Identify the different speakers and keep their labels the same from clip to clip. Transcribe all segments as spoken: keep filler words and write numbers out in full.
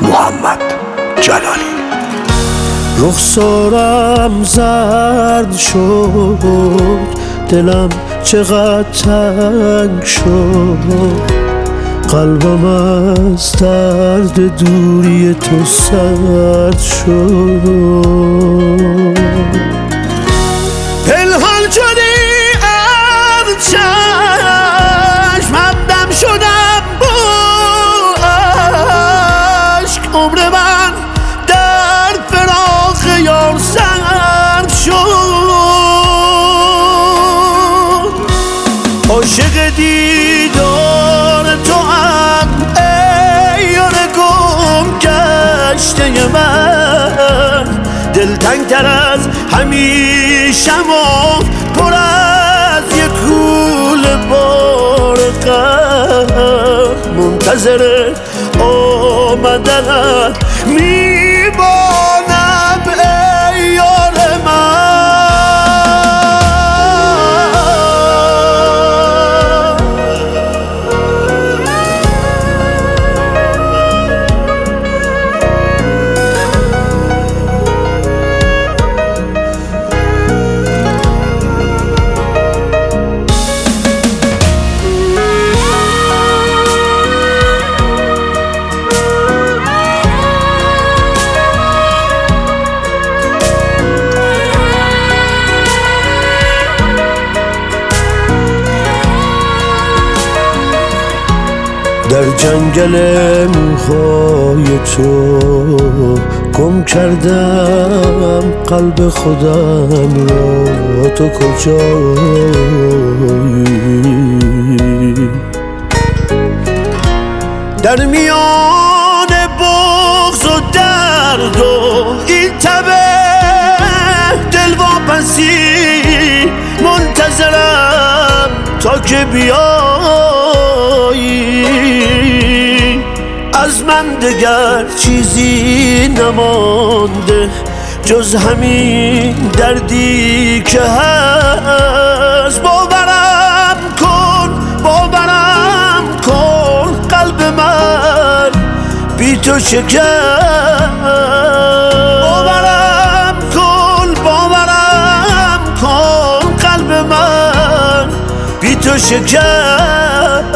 Speaker 1: محمد جلالی.
Speaker 2: رخسارم زرد شد، دلم چقدر تنگ شد، قلبم از درد دوری تو سرد شد. پنهان شدی از چشم، همدم شدم با عشق، عمر من در فراق یار سرد شد. عاشق دیدار تو هم ای یار گم گشته من، دلتنگ تر از همیشم و پر از یک کوله بار غم، منتظر آمدنت میمانم ای یار من. در جنگل موهای تو گم کردم قلب خودم را، تو کجایی؟ در میان بغض و درد و این تبه دلواپسی منتظرم تا که بیایی. از من دگر چیزی نمانده جز همین دردی که هست. باورم کن باورم کن قلب من بی تو شکست. باورم کن باورم کن قلب من بی تو شکست.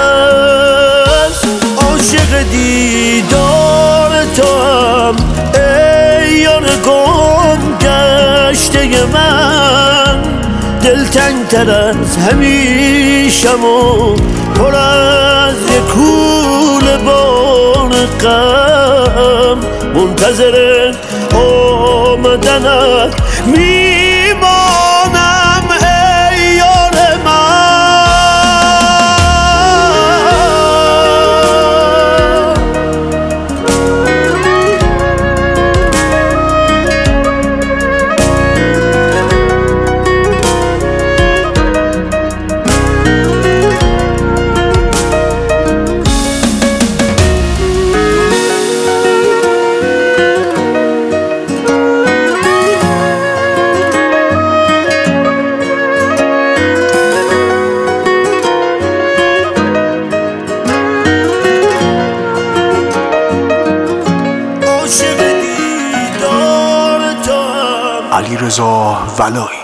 Speaker 2: عاشق دیدار تو هم ای یار گم گشته من، دلتنگ تر از همیشم و پر از یک کوله بار غم، منتظر آمدنت میمانم ای یار من.
Speaker 1: علیرضا ولایی.